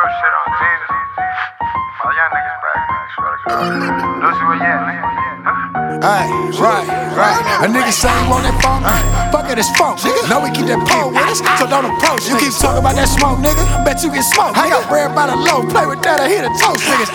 real shit on Jesus. All y'all niggas back, man. I swear to God. Lucy, where you at, nigga? Right. A nigga say he want that phone, fuck it, it's phone. Know we keep that pole with us, so don't approach. You keep talking about that smoke, nigga, bet you get smoked. I got bread by the low, play with that, I hit a toast, niggas.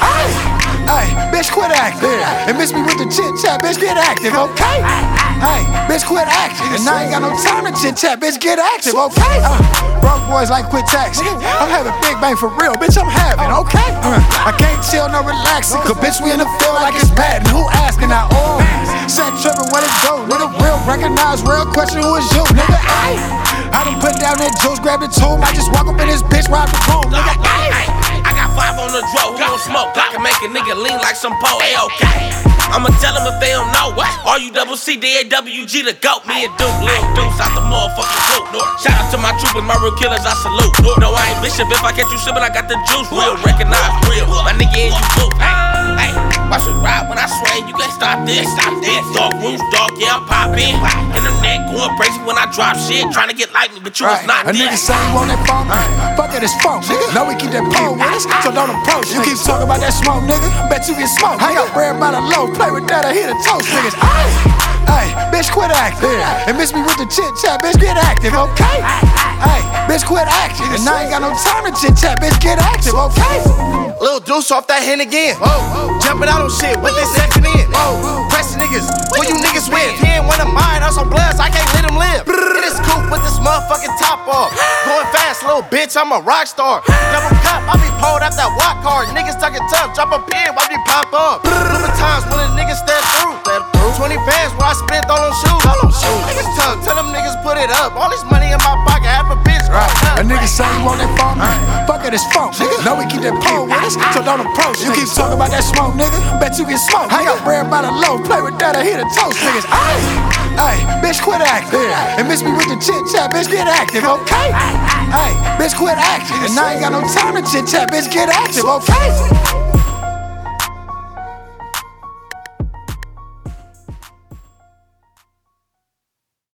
Ay, bitch, quit acting. And miss me with the chit chat, bitch, get active, okay? Ay, bitch, quit acting. And I ain't got no time to chit chat, bitch, get active, okay? Broke boys like quit taxing. I'm having big bang for real, bitch, I'm having, okay? I can't chill, no relaxing, cause bitch, we in the field like it's bad. And who asking I all? Set trippin' what it do, nigga, real recognize, real question who is you, nigga, ay. I done put down that juice, grab the tomb, I just walk up in this bitch, ride the room, nigga, ay. I got 5 on the draw, who gon' smoke? I can make a nigga lean like some pole, okay. I'ma tell them if they don't know what. RUCC, DAWG, the GOAT. Me and Duke, Lil Deuce out the motherfucking root. Shout out to my troopers, my real killers, I salute. No, I ain't Bishop, if I catch you slippin', I got the juice. Real, recognize real, my nigga and you boot. Hey, watch me ride when I swing, you can't stop this. Big dog, Rouge dog, yeah, I'm poppin'. Internet going crazy when I drop shit. Tryna get like me, but you was not a this. nigga say he want that phone, fuck it, it's phone. Know we keep that pole with us, so don't approach. You keep talking about that smoke, nigga, bet you get smoked. I got bread by the low, play with that, I hit a toast, niggas. Ay, bitch, quit acting. And miss me with the chit chat, bitch, get active, okay? Ay, bitch, quit acting. And I ain't got no time to chit chat, bitch, get active, okay? Lil Deuce off that hand again. Jumping out on shit, what they second in? Pressing niggas, who you niggas with? He ain't one of mine, I'm some bloods, I can't let him live. In this coupe with this motherfucking top off. Going fast, little bitch, I'm a rock star. Double cup, I be pulled out that walk card. Niggas talking tough, drop a pin, watch me pop up. Remember times when a nigga step through. 20 bands where I spent all on shoes. Niggas tough, tell them niggas put it up. All this money in my pocket, half a bitch. A nigga say he want that phone, fuck it, it's phone. Know we keep that pole with us, so don't approach. You keep talking about that smoke, nigga, bet you get smoked. I got bread by the low, play with that, I hit a toast, niggas. Ay, bitch, quit acting. And miss me with the chit chat, bitch, get active, okay? Ay, bitch, quit acting. And I ain't got no time to chit chat, bitch, get active, okay?